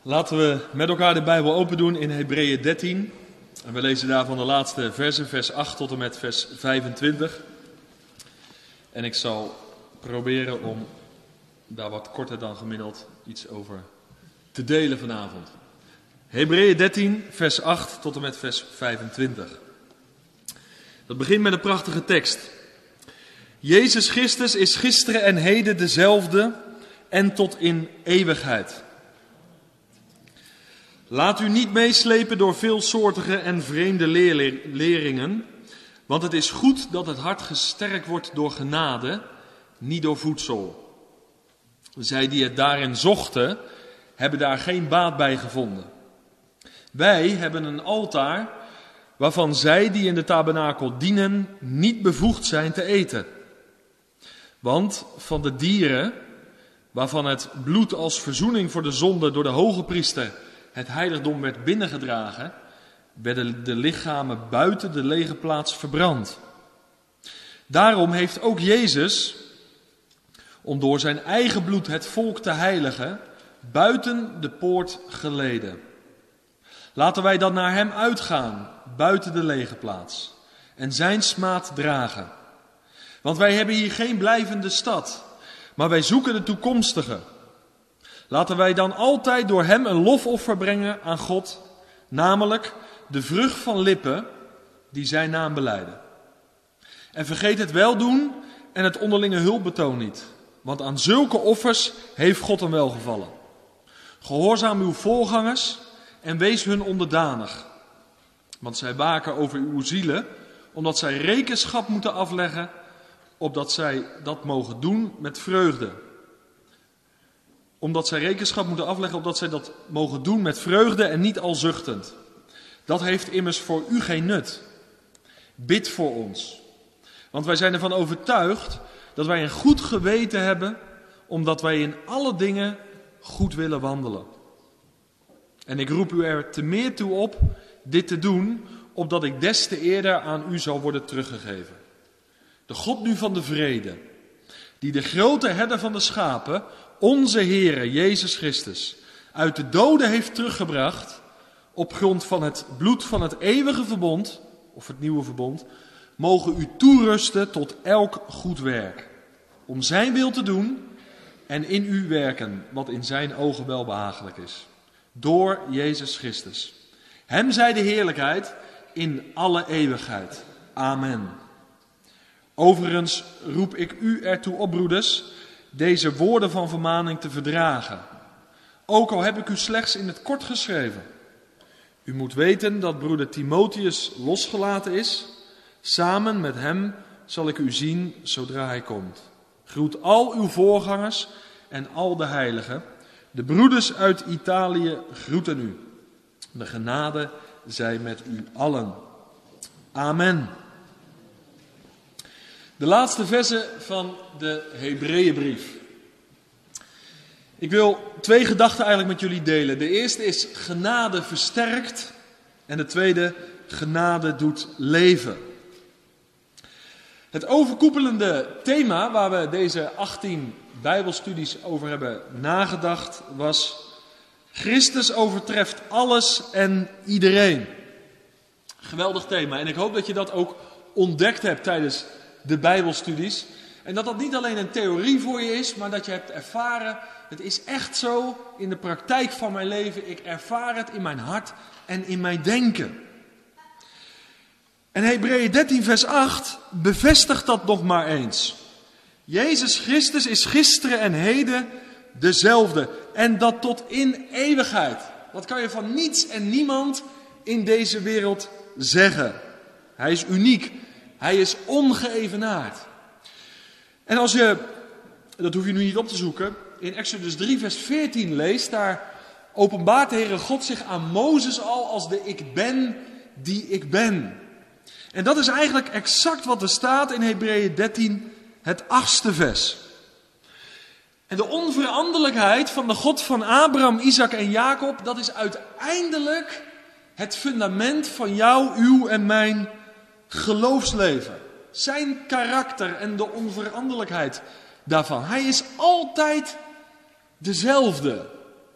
Laten we met elkaar de Bijbel open doen in Hebreeën 13. En we lezen daarvan de laatste versen, vers 8 tot en met vers 25. En ik zal proberen om daar wat korter dan gemiddeld iets over te delen vanavond. Hebreeën 13, vers 8 tot en met vers 25. Dat begint met een prachtige tekst. Jezus Christus is gisteren en heden dezelfde en tot in eeuwigheid. Laat u niet meeslepen door veelsoortige en vreemde leringen, want het is goed dat het hart gesterkt wordt door genade, niet door voedsel. Zij die het daarin zochten, hebben daar geen baat bij gevonden. Wij hebben een altaar waarvan zij die in de tabernakel dienen niet bevoegd zijn te eten. Want van de dieren, waarvan het bloed als verzoening voor de zonde door de hoge priester het heiligdom werd binnengedragen, werden de lichamen buiten de lege plaats verbrand. Daarom heeft ook Jezus, om door zijn eigen bloed het volk te heiligen, buiten de poort geleden. Laten wij dan naar hem uitgaan, buiten de lege plaats, en zijn smaad dragen. Want wij hebben hier geen blijvende stad, maar wij zoeken de toekomstige. Laten wij dan altijd door hem een lofoffer brengen aan God, namelijk de vrucht van lippen die zijn naam belijden. En vergeet het weldoen en het onderlinge hulpbetoon niet, want aan zulke offers heeft God een welgevallen. Gehoorzaam uw voorgangers en wees hun onderdanig, want zij waken over uw zielen, omdat zij rekenschap moeten afleggen, opdat zij dat mogen doen met vreugde. Omdat zij rekenschap moeten afleggen, opdat zij dat mogen doen met vreugde en niet al zuchtend. Dat heeft immers voor u geen nut. Bid voor ons. Want wij zijn ervan overtuigd dat wij een goed geweten hebben, omdat wij in alle dingen goed willen wandelen. En ik roep u er te meer toe op dit te doen, opdat ik des te eerder aan u zal worden teruggegeven. De God nu van de vrede, die de grote herder van de schapen, onze Heere Jezus Christus, uit de doden heeft teruggebracht, op grond van het bloed van het eeuwige verbond, of het nieuwe verbond, mogen u toerusten tot elk goed werk, om zijn wil te doen en in u werken, wat in zijn ogen welbehagelijk is. Door Jezus Christus. Hem zij de heerlijkheid in alle eeuwigheid. Amen. Overigens roep ik u ertoe op, broeders, deze woorden van vermaning te verdragen. Ook al heb ik u slechts in het kort geschreven. U moet weten dat broeder Timotheus losgelaten is. Samen met hem zal ik u zien zodra hij komt. Groet al uw voorgangers en al de heiligen. De broeders uit Italië groeten u. De genade zij met u allen. Amen. De laatste versen van de Hebreeënbrief. Ik wil twee gedachten eigenlijk met jullie delen. De eerste is genade versterkt en de tweede genade doet leven. Het overkoepelende thema waar we deze 18 Bijbelstudies over hebben nagedacht was: Christus overtreft alles en iedereen. Geweldig thema en ik hoop dat je dat ook ontdekt hebt tijdens de Bijbelstudies. En dat dat niet alleen een theorie voor je is, maar dat je hebt ervaren, het is echt zo in de praktijk van mijn leven. Ik ervaar het in mijn hart en in mijn denken. En Hebreeën 13 vers 8 bevestigt dat nog maar eens. Jezus Christus is gisteren en heden dezelfde. En dat tot in eeuwigheid. Dat kan je van niets en niemand in deze wereld zeggen. Hij is uniek. Hij is ongeëvenaard. En als je, dat hoef je nu niet op te zoeken, in Exodus 3 vers 14 leest, daar openbaart de Heere God zich aan Mozes al als de ik ben die ik ben. En dat is eigenlijk exact wat er staat in Hebreeën 13, het 8e vers. En de onveranderlijkheid van de God van Abraham, Isaac en Jacob, dat is uiteindelijk het fundament van jou, uw en mijn geloofsleven. Zijn karakter en de onveranderlijkheid daarvan. Hij is altijd dezelfde.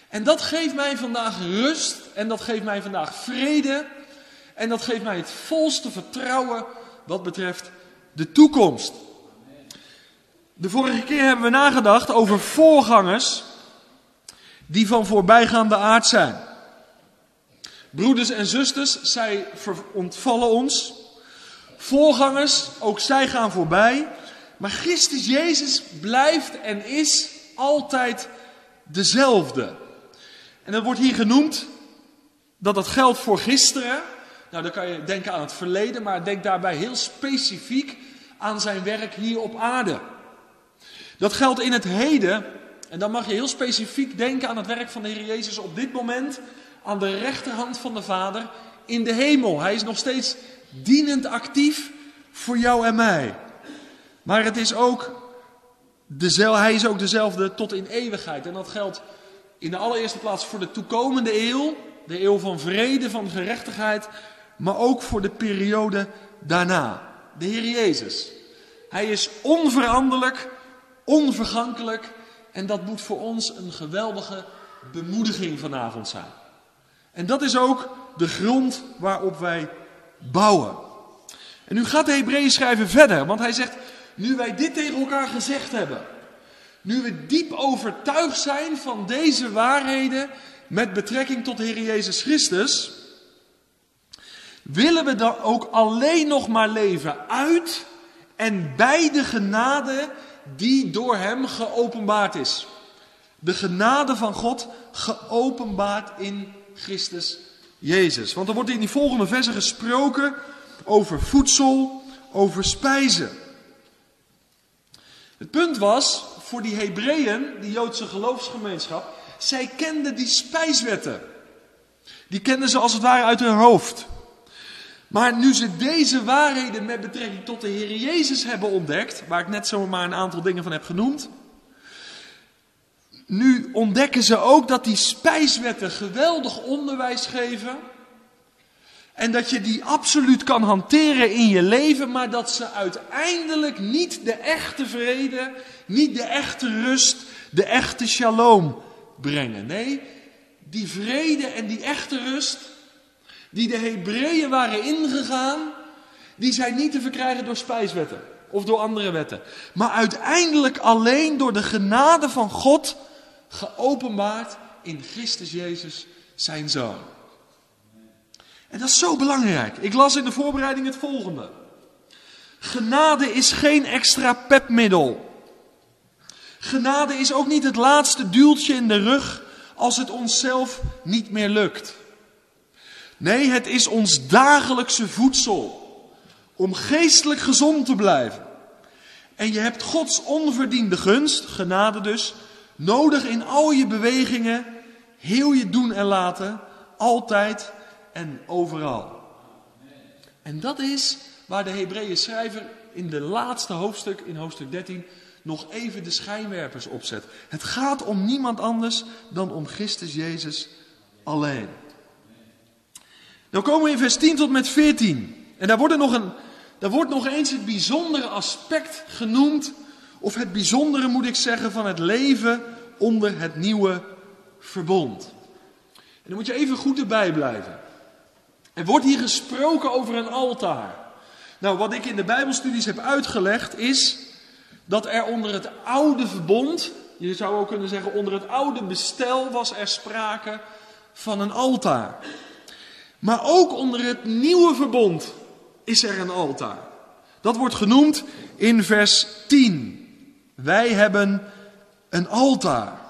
En dat geeft mij vandaag rust en dat geeft mij vandaag vrede en dat geeft mij het volste vertrouwen wat betreft de toekomst. De vorige keer hebben we nagedacht over voorgangers die van voorbijgaande aard zijn. Broeders en zusters, zij ontvallen ons. Voorgangers, ook zij gaan voorbij. Maar Christus Jezus blijft en is altijd dezelfde. En dat wordt hier genoemd dat dat geldt voor gisteren. Nou, dan kan je denken aan het verleden, maar denk daarbij heel specifiek aan zijn werk hier op aarde. Dat geldt in het heden, en dan mag je heel specifiek denken aan het werk van de Heer Jezus op dit moment aan de rechterhand van de Vader in de hemel. Hij is nog steeds dienend actief voor jou en mij. Maar het is hij is ook dezelfde tot in eeuwigheid. En dat geldt in de allereerste plaats voor de toekomende eeuw, de eeuw van vrede, van gerechtigheid, maar ook voor de periode daarna. De Heer Jezus. Hij is onveranderlijk, onvergankelijk en dat moet voor ons een geweldige bemoediging vanavond zijn. En dat is ook de grond waarop wij bouwen. En nu gaat de Hebreeën schrijver verder, want hij zegt, nu wij dit tegen elkaar gezegd hebben, nu we diep overtuigd zijn van deze waarheden met betrekking tot de Heer Jezus Christus, willen we dan ook alleen nog maar leven uit en bij de genade die door hem geopenbaard is. De genade van God geopenbaard in Christus Jezus. Want er wordt in die volgende versen gesproken over voedsel, over spijzen. Het punt was, voor die Hebreeën, die Joodse geloofsgemeenschap, zij kenden die spijswetten. Die kenden ze als het ware uit hun hoofd. Maar nu ze deze waarheden met betrekking tot de Heer Jezus hebben ontdekt, waar ik net zomaar een aantal dingen van heb genoemd, nu ontdekken ze ook dat die spijswetten geweldig onderwijs geven. En dat je die absoluut kan hanteren in je leven, maar dat ze uiteindelijk niet de echte vrede, niet de echte rust, de echte shalom brengen. Nee, die vrede en die echte rust, die de Hebreeën waren ingegaan, die zijn niet te verkrijgen door spijswetten of door andere wetten. Maar uiteindelijk alleen door de genade van God, geopenbaard in Christus Jezus, zijn Zoon. En dat is zo belangrijk. Ik las in de voorbereiding het volgende. Genade is geen extra pepmiddel. Genade is ook niet het laatste duwtje in de rug als het onszelf niet meer lukt. Nee, het is ons dagelijkse voedsel om geestelijk gezond te blijven. En je hebt Gods onverdiende gunst, genade dus, nodig in al je bewegingen, heel je doen en laten, altijd en overal. En dat is waar de Hebreeën schrijver in de laatste hoofdstuk, in hoofdstuk 13, nog even de schijnwerpers opzet. Het gaat om niemand anders dan om Christus Jezus alleen. Nou komen we in vers 10 tot met 14. En daar wordt nog eens het bijzondere aspect genoemd, of het bijzondere moet ik zeggen, van het leven onder het nieuwe verbond. En dan moet je even goed erbij blijven. Er wordt hier gesproken over een altaar. Nou, wat ik in de Bijbelstudies heb uitgelegd is dat er onder het oude verbond, je zou ook kunnen zeggen onder het oude bestel, was er sprake van een altaar. Maar ook onder het nieuwe verbond is er een altaar. Dat wordt genoemd in vers 10. Wij hebben een altaar.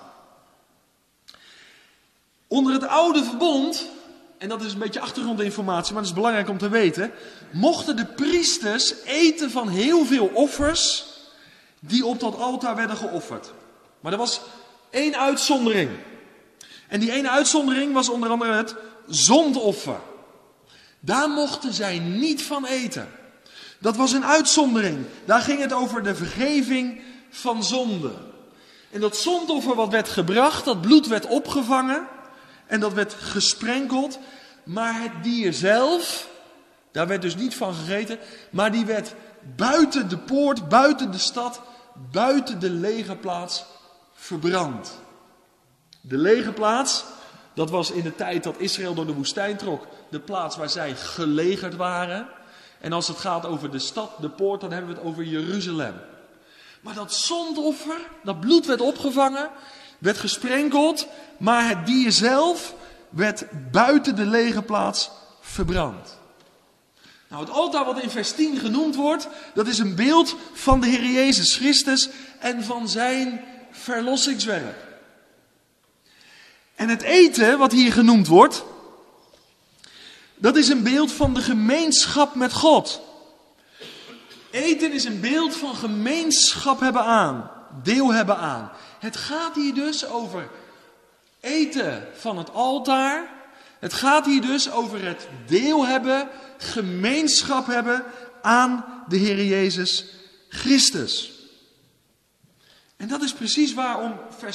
Onder het oude verbond, en dat is een beetje achtergrondinformatie, maar dat is belangrijk om te weten, mochten de priesters eten van heel veel offers die op dat altaar werden geofferd. Maar er was één uitzondering. En die ene uitzondering was onder andere het zondoffer. Daar mochten zij niet van eten. Dat was een uitzondering. Daar ging het over de vergeving van zonde. En dat zondoffer wat werd gebracht, dat bloed werd opgevangen en dat werd gesprenkeld. Maar het dier zelf, daar werd dus niet van gegeten, maar die werd buiten de poort, buiten de stad, buiten de legerplaats verbrand. De lege plaats, dat was in de tijd dat Israël door de woestijn trok, de plaats waar zij gelegerd waren. En als het gaat over de stad, de poort, dan hebben we het over Jeruzalem. Maar dat zondoffer, dat bloed werd opgevangen, werd gesprenkeld, maar het dier zelf werd buiten de lege plaats verbrand. Nou, het altaar wat in vers 10 genoemd wordt, dat is een beeld van de Heer Jezus Christus en van zijn verlossingswerk. En het eten wat hier genoemd wordt, dat is een beeld van de gemeenschap met God. Eten is een beeld van gemeenschap hebben aan, deel hebben aan. Het gaat hier dus over eten van het altaar. Het gaat hier dus over het deel hebben, gemeenschap hebben aan de Heer Jezus Christus. En dat is precies waarom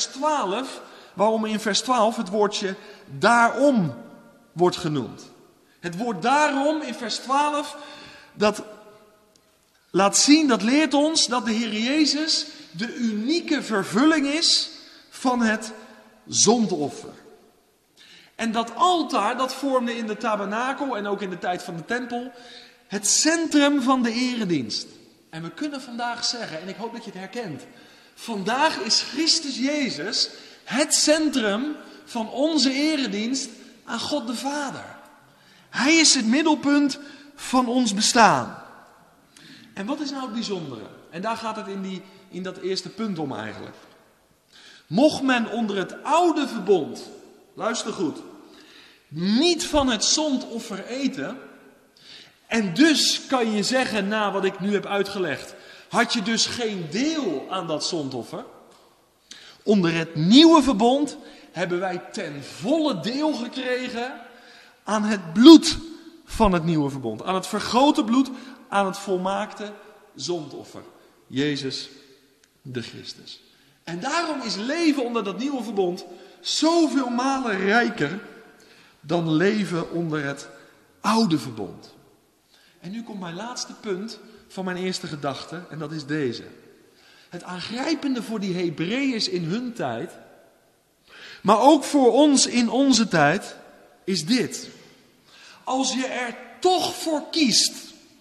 in vers 12 het woordje daarom wordt genoemd. Het woord daarom in vers 12, dat laat zien, dat leert ons dat de Heer Jezus de unieke vervulling is van het zondoffer. En dat altaar, dat vormde in de tabernakel en ook in de tijd van de tempel het centrum van de eredienst. En we kunnen vandaag zeggen, en ik hoop dat je het herkent, vandaag is Christus Jezus het centrum van onze eredienst aan God de Vader. Hij is het middelpunt van ons bestaan. En wat is nou het bijzondere? En daar gaat het in dat eerste punt om eigenlijk. Mocht men onder het oude verbond, luister goed, niet van het zondoffer eten, en dus kan je zeggen, na wat ik nu heb uitgelegd, had je dus geen deel aan dat zondoffer. Onder het nieuwe verbond hebben wij ten volle deel gekregen aan het bloed van het nieuwe verbond. Aan het vergoten bloed, aan het volmaakte zondoffer. Jezus de Christus. En daarom is leven onder dat nieuwe verbond zoveel malen rijker dan leven onder het oude verbond. En nu komt mijn laatste punt van mijn eerste gedachte en dat is deze. Het aangrijpende voor die Hebreeërs in hun tijd, maar ook voor ons in onze tijd, is dit. Als je er toch voor kiest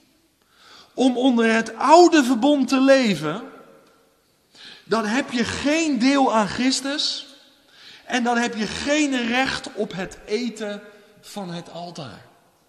om onder het oude verbond te leven, dan heb je geen deel aan Christus en dan heb je geen recht op het eten van het altaar.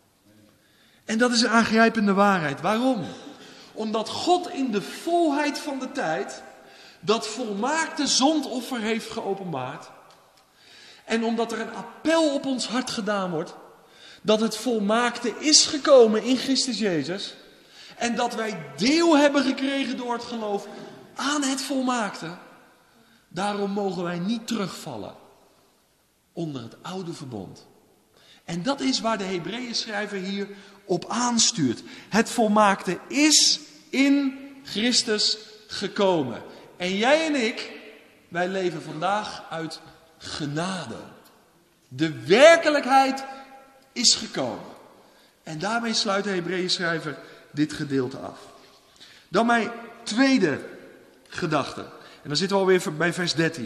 En dat is een aangrijpende waarheid. Waarom? Omdat God in de volheid van de tijd dat volmaakte zondoffer heeft geopenbaard. En omdat er een appel op ons hart gedaan wordt, dat het volmaakte is gekomen in Christus Jezus. En dat wij deel hebben gekregen door het geloof aan het volmaakte. Daarom mogen wij niet terugvallen onder het oude verbond. En dat is waar de Hebreeën schrijver hier op aanstuurt. Het volmaakte is in Christus gekomen. En jij en ik, wij leven vandaag uit genade. De werkelijkheid is gekomen. En daarmee sluit de Hebreeën schrijver dit gedeelte af. Dan mijn tweede gedachte. En dan zitten we alweer bij vers 13.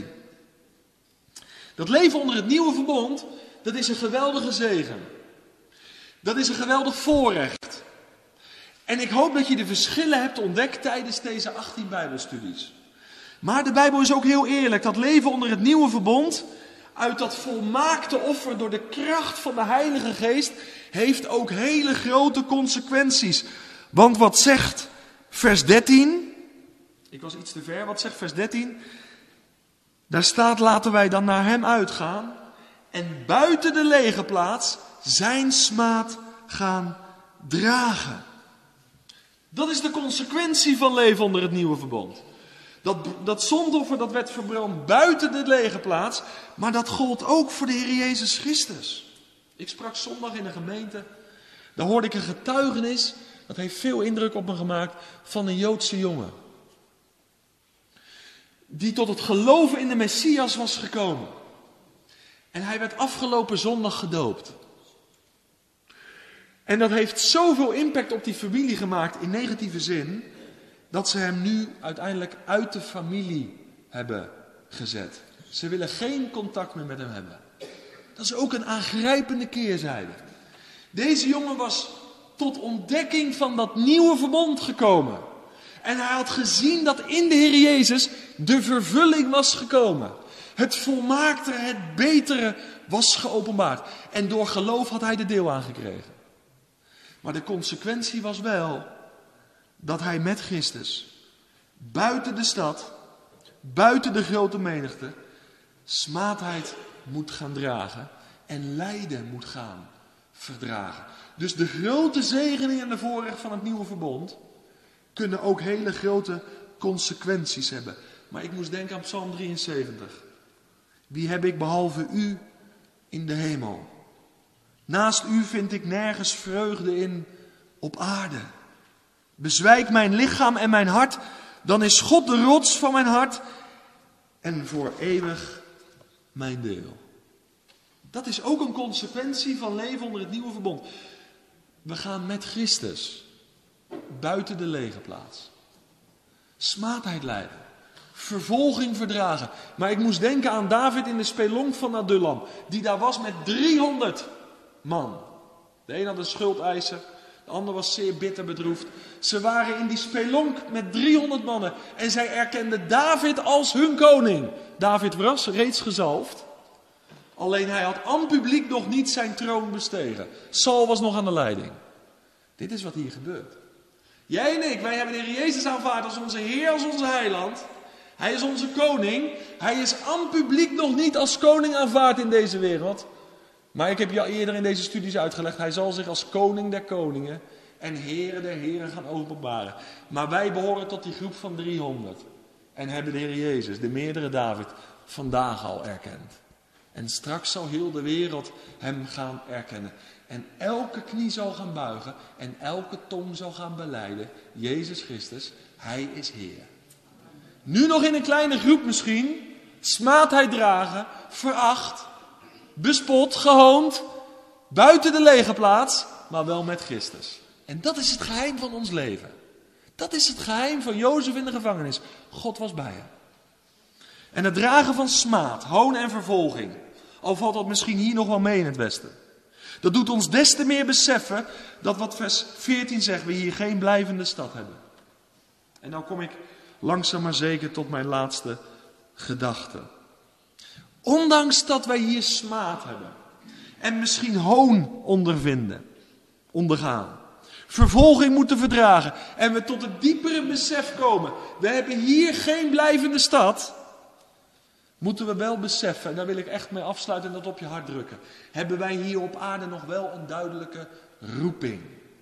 Dat leven onder het nieuwe verbond, dat is een geweldige zegen. Dat is een geweldig voorrecht. En ik hoop dat je de verschillen hebt ontdekt tijdens deze 18 Bijbelstudies. Maar de Bijbel is ook heel eerlijk. Dat leven onder het nieuwe verbond, uit dat volmaakte offer door de kracht van de Heilige Geest, heeft ook hele grote consequenties. Want wat zegt vers 13? Ik was iets te ver. Wat zegt vers 13? Daar staat, laten wij dan naar hem uitgaan en buiten de lege plaats zijn smaad gaan dragen. Dat is de consequentie van leven onder het nieuwe verbond. Dat zondoffer dat werd verbrand buiten de lege plaats, maar dat gold ook voor de Heer Jezus Christus. Ik sprak zondag in een gemeente, daar hoorde ik een getuigenis, dat heeft veel indruk op me gemaakt, van een Joodse jongen. Die tot het geloven in de Messias was gekomen. En hij werd afgelopen zondag gedoopt. En dat heeft zoveel impact op die familie gemaakt in negatieve zin, dat ze hem nu uiteindelijk uit de familie hebben gezet. Ze willen geen contact meer met hem hebben. Dat is ook een aangrijpende keerzijde. Deze jongen was tot ontdekking van dat nieuwe verbond gekomen. En hij had gezien dat in de Heer Jezus de vervulling was gekomen. Het volmaakte, het betere was geopenbaard. En door geloof had hij er deel aan gekregen. Maar de consequentie was wel dat hij met Christus buiten de stad, buiten de grote menigte, smaadheid moet gaan dragen en lijden moet gaan verdragen. Dus de grote zegening en de voorrecht van het nieuwe verbond kunnen ook hele grote consequenties hebben. Maar ik moest denken aan Psalm 73. Wie heb ik behalve u in de hemel? Naast u vind ik nergens vreugde in op aarde. Bezwijk mijn lichaam en mijn hart, dan is God de rots van mijn hart en voor eeuwig mijn deel. Dat is ook een consequentie van leven onder het nieuwe verbond. We gaan met Christus buiten de legerplaats. Smaadheid lijden. Vervolging verdragen. Maar ik moest denken aan David in de spelonk van Adullam. Die daar was met 300 man. De een had een schuldeiser. De ander was zeer bitter bedroefd. Ze waren in die spelonk met 300 mannen. En zij erkenden David als hun koning. David was reeds gezalfd. Alleen hij had aan publiek nog niet zijn troon bestegen. Saul was nog aan de leiding. Dit is wat hier gebeurt. Jij en ik, wij hebben de Heer Jezus aanvaard als onze Heer, als onze heiland. Hij is onze koning. Hij is aan publiek nog niet als koning aanvaard in deze wereld. Maar ik heb je al eerder in deze studies uitgelegd. Hij zal zich als koning der koningen en heren der heren gaan openbaren. Maar wij behoren tot die groep van 300. En hebben de Heer Jezus, de meerdere David, vandaag al erkend. En straks zal heel de wereld hem gaan erkennen. En elke knie zal gaan buigen en elke tong zal gaan belijden. Jezus Christus, Hij is Heer. Nu nog in een kleine groep misschien. Smaadheid dragen, veracht, bespot, gehoond. Buiten de legerplaats, maar wel met Christus. En dat is het geheim van ons leven. Dat is het geheim van Jozef in de gevangenis. God was bij hem. En het dragen van smaad, hoon en vervolging. Al valt dat misschien hier nog wel mee in het Westen. Dat doet ons des te meer beseffen dat wat vers 14 zegt, we hier geen blijvende stad hebben. En nou kom ik langzaam maar zeker tot mijn laatste gedachte. Ondanks dat wij hier smaad hebben en misschien hoon ondergaan, vervolging moeten verdragen en we tot het diepere besef komen, we hebben hier geen blijvende stad, moeten we wel beseffen, en daar wil ik echt mee afsluiten en dat op je hart drukken, hebben wij hier op aarde nog wel een duidelijke roeping.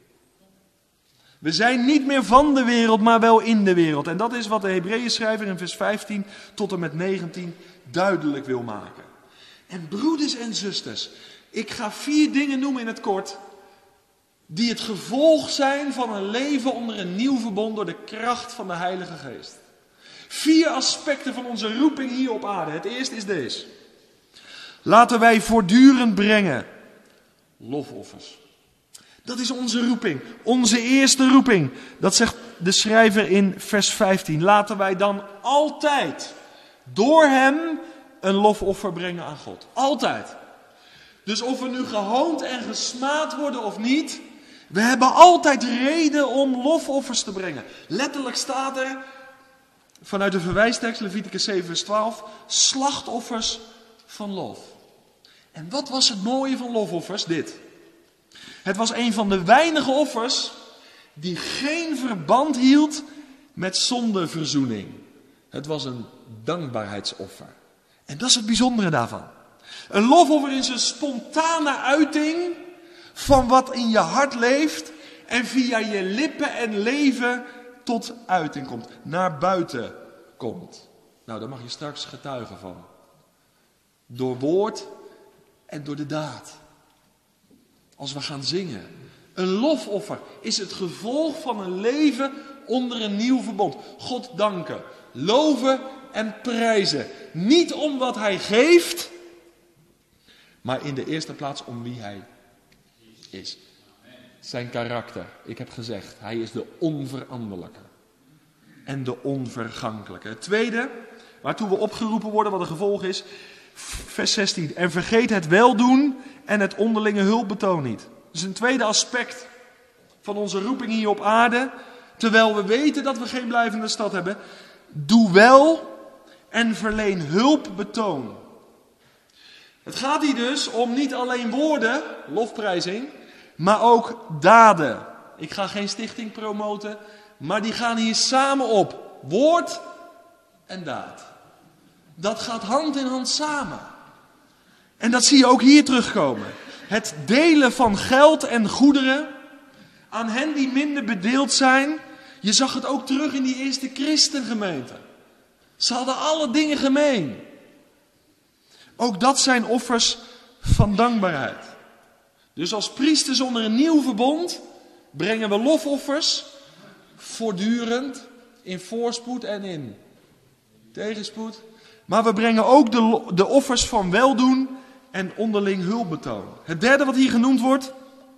We zijn niet meer van de wereld, maar wel in de wereld. En dat is wat de Hebreeënschrijver in vers 15 tot en met 19 duidelijk wil maken. En broeders en zusters, ik ga 4 dingen noemen in het kort, die het gevolg zijn van een leven onder een nieuw verbond door de kracht van de Heilige Geest. 4 aspecten van onze roeping hier op aarde. Het eerste is deze. Laten wij voortdurend brengen lofoffers. Dat is onze roeping, onze eerste roeping. Dat zegt de schrijver in vers 15. Laten wij dan altijd door hem een lofoffer brengen aan God. Altijd. Dus of we nu gehoond en gesmaad worden of niet, we hebben altijd reden om lofoffers te brengen. Letterlijk staat er vanuit de verwijstekst, Leviticus 7 vers 12, slachtoffers van lof. En wat was het mooie van lofoffers? Dit. Het was een van de weinige offers die geen verband hield met zondeverzoening. Het was een dankbaarheidsoffer. En dat is het bijzondere daarvan. Een lofoffer is een spontane uiting van wat in je hart leeft en via je lippen en leven tot uiting komt. Naar buiten komt. Nou, daar mag je straks getuigen van. Door woord en door de daad. Als we gaan zingen. Een lofoffer is het gevolg van een leven onder een nieuw verbond. God danken, loven en prijzen. Niet om wat hij geeft, maar in de eerste plaats om wie hij is. Zijn karakter. Ik heb gezegd, hij is de onveranderlijke en de onvergankelijke. Het tweede waartoe we opgeroepen worden, wat een gevolg is. Vers 16. En vergeet het weldoen en het onderlinge hulpbetoon niet. Dus een tweede aspect van onze roeping hier op aarde. Terwijl we weten dat we geen blijvende stad hebben. Doe wel en verleen hulpbetoon. Het gaat hier dus om niet alleen woorden, lofprijzing, maar ook daden. Ik ga geen stichting promoten, maar die gaan hier samen op. Woord en daad. Dat gaat hand in hand samen. En dat zie je ook hier terugkomen. Het delen van geld en goederen aan hen die minder bedeeld zijn. Je zag het ook terug in die eerste christengemeente. Ze hadden alle dingen gemeen. Ook dat zijn offers van dankbaarheid. Dus als priesters onder een nieuw verbond brengen we lofoffers voortdurend in voorspoed en in tegenspoed. Maar we brengen ook de offers van weldoen en onderling hulpbetoon. Het derde wat hier genoemd wordt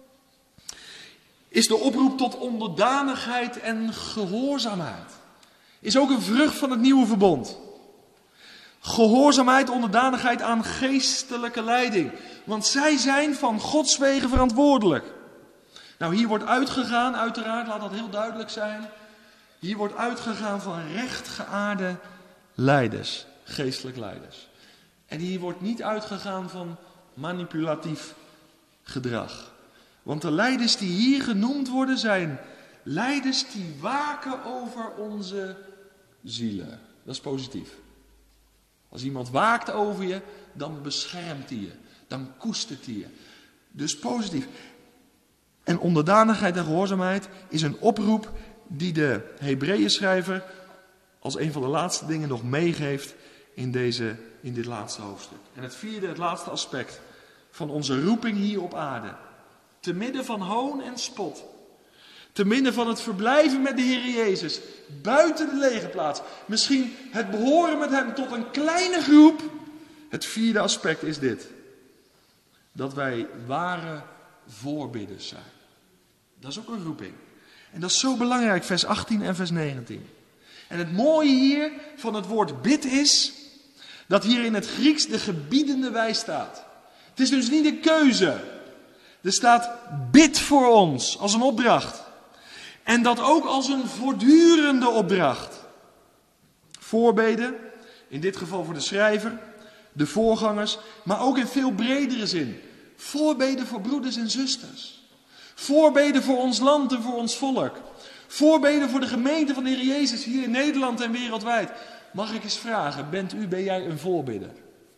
is de oproep tot onderdanigheid en gehoorzaamheid. Is ook een vrucht van het nieuwe verbond. Gehoorzaamheid, onderdanigheid aan geestelijke leiding. Want zij zijn van Gods wegen verantwoordelijk. Nou, hier wordt uitgegaan, uiteraard, laat dat heel duidelijk zijn. Hier wordt uitgegaan van rechtgeaarde leiders, geestelijk leiders. En hier wordt niet uitgegaan van manipulatief gedrag. Want de leiders die hier genoemd worden zijn leiders die waken over onze zielen. Dat is positief. Als iemand waakt over je, dan beschermt hij je. Dan koestert hij je. Dus positief. En onderdanigheid en gehoorzaamheid is een oproep die de Hebreeënschrijver als een van de laatste dingen nog meegeeft in dit laatste hoofdstuk. En het vierde, het laatste aspect van onze roeping hier op aarde. Te midden van hoon en spot. Te midden van het verblijven met de Heer Jezus. Buiten de legerplaats. Misschien het behoren met hem tot een kleine groep. Het vierde aspect is dit. Dat wij ware voorbidders zijn. Dat is ook een roeping. En dat is zo belangrijk, vers 18 en vers 19. En het mooie hier van het woord bid is dat hier in het Grieks de gebiedende wijs staat. Het is dus niet een keuze. Er staat bid voor ons als een opdracht. En dat ook als een voortdurende opdracht. Voorbeden, in dit geval voor de schrijver, de voorgangers, maar ook in veel bredere zin. Voorbeden voor broeders en zusters. Voorbeden voor ons land en voor ons volk. Voorbeden voor de gemeente van de Heer Jezus hier in Nederland en wereldwijd. Mag ik eens vragen, ben jij een voorbidder?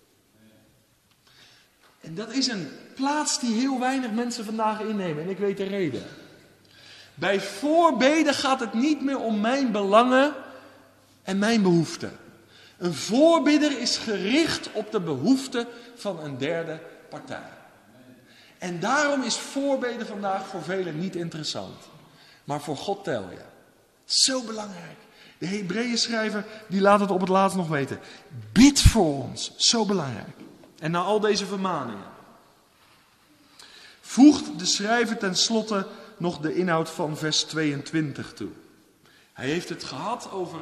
En dat is een plaats die heel weinig mensen vandaag innemen. En ik weet de reden. Bij voorbeden gaat het niet meer om mijn belangen en mijn behoeften. Een voorbidder is gericht op de behoeften van een derde partij. En daarom is voorbeden vandaag voor velen niet interessant. Maar voor God tel je. Zo belangrijk. De Hebreeënschrijver die laat het op het laatst nog weten. Bid voor ons. Zo belangrijk. En na al deze vermaningen voegt de schrijver tenslotte nog de inhoud van vers 22 toe. Hij heeft het gehad over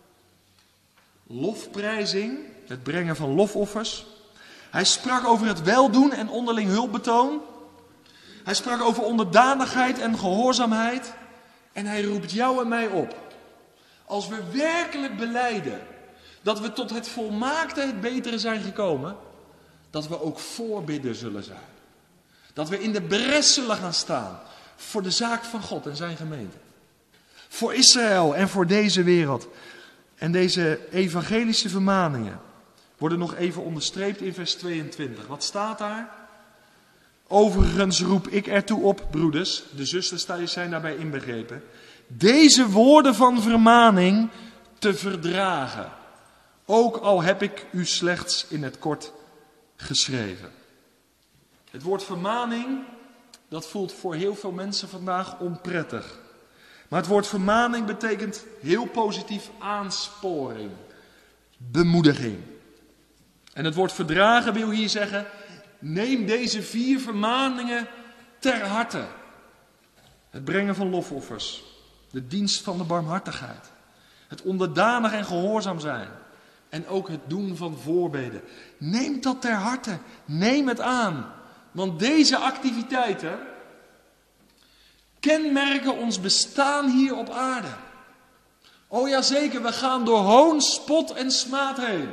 lofprijzing, het brengen van lofoffers. Hij sprak over het weldoen en onderling hulpbetoon. Hij sprak over onderdanigheid en gehoorzaamheid. En hij roept jou en mij op. Als we werkelijk belijden dat we tot het volmaakte, het betere zijn gekomen, dat we ook voorbidder zullen zijn. Dat we in de bres zullen gaan staan voor de zaak van God en zijn gemeente. Voor Israël en voor deze wereld. En deze evangelische vermaningen worden nog even onderstreept in vers 22. Wat staat daar? Overigens roep ik ertoe op, broeders, de zusters zijn daarbij inbegrepen, deze woorden van vermaning te verdragen. Ook al heb ik u slechts in het kort geschreven. Het woord vermaning, dat voelt voor heel veel mensen vandaag onprettig. Maar het woord vermaning betekent heel positief aansporing, bemoediging. En het woord verdragen wil hier zeggen, neem deze 4 vermaningen ter harte. Het brengen van lofoffers, de dienst van de barmhartigheid, het onderdanig en gehoorzaam zijn, En ook het doen van voorbeden. Neem dat ter harte. Neem het aan. Want deze activiteiten kenmerken ons bestaan hier op aarde. Oh ja, zeker, we gaan door hoon, spot en smaad heen.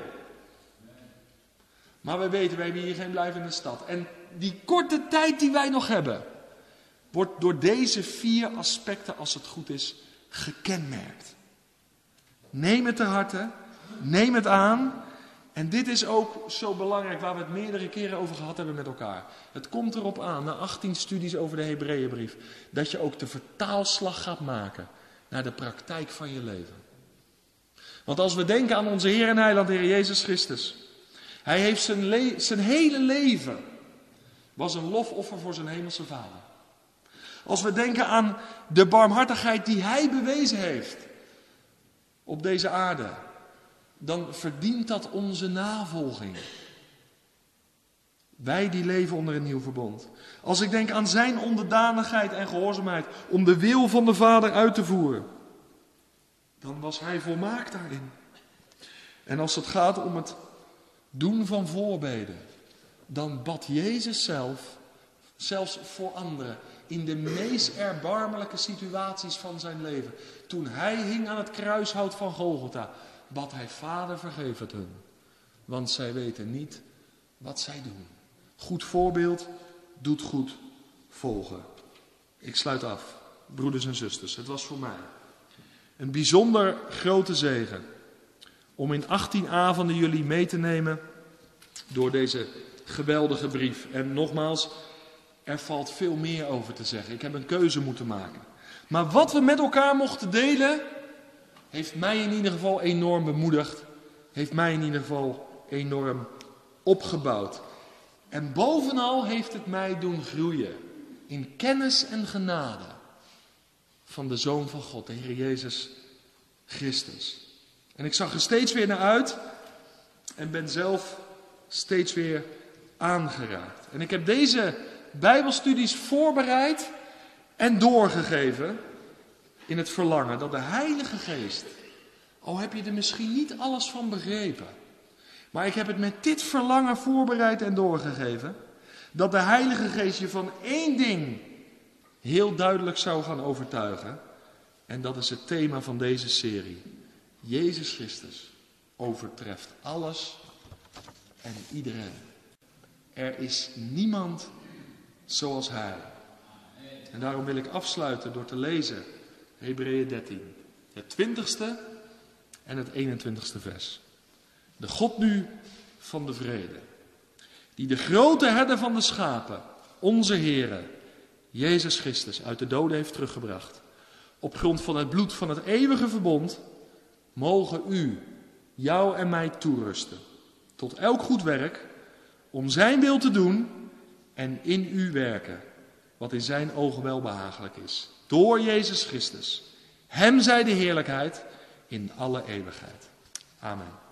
Maar we weten, we hebben hier geen blijvende stad. En die korte tijd die wij nog hebben, wordt door deze 4 aspecten, als het goed is, gekenmerkt. Neem het ter harte, neem het aan. En dit is ook zo belangrijk, waar we het meerdere keren over gehad hebben met elkaar. Het komt erop aan, na 18 studies over de Hebreeënbrief, dat je ook de vertaalslag gaat maken naar de praktijk van je leven. Want als we denken aan onze Heer en Heiland, Heer Jezus Christus. Hij heeft zijn hele leven, was een lofoffer voor zijn hemelse Vader. Als we denken aan de barmhartigheid die hij bewezen heeft op deze aarde, dan verdient dat onze navolging. Wij die leven onder een nieuw verbond. Als ik denk aan zijn onderdanigheid en gehoorzaamheid om de wil van de Vader uit te voeren, dan was hij volmaakt daarin. En als het gaat om het doen van voorbeden, dan bad Jezus zelf, zelfs voor anderen, in de meest erbarmelijke situaties van zijn leven. Toen hij hing aan het kruishout van Golgotha, bad hij: Vader, vergeef het hun, want zij weten niet wat zij doen. Goed voorbeeld doet goed volgen. Ik sluit af, broeders en zusters. Het was voor mij een bijzonder grote zegen om in 18 avonden jullie mee te nemen door deze geweldige brief. En nogmaals, er valt veel meer over te zeggen. Ik heb een keuze moeten maken. Maar wat we met elkaar mochten delen, heeft mij in ieder geval enorm bemoedigd. Heeft mij in ieder geval enorm opgebouwd. En bovenal heeft het mij doen groeien in kennis en genade van de Zoon van God, de Heer Jezus Christus. En ik zag er steeds weer naar uit en ben zelf steeds weer aangeraakt. En ik heb deze Bijbelstudies voorbereid en doorgegeven in het verlangen dat de Heilige Geest, al heb je er misschien niet alles van begrepen, maar ik heb het met dit verlangen voorbereid en doorgegeven, dat de Heilige Geest je van één ding heel duidelijk zou gaan overtuigen. En dat is het thema van deze serie. Jezus Christus overtreft alles en iedereen. Er is niemand zoals Hij. En daarom wil ik afsluiten door te lezen Hebreeën 13. Het 20ste en het 21ste vers. De God nu van de vrede, die de grote herder van de schapen, onze Heere, Jezus Christus, uit de doden heeft teruggebracht, op grond van het bloed van het eeuwige verbond, mogen u, jou en mij toerusten, tot elk goed werk, om zijn wil te doen en in u werken, wat in zijn ogen welbehagelijk is. Door Jezus Christus. Hem zij de heerlijkheid in alle eeuwigheid. Amen.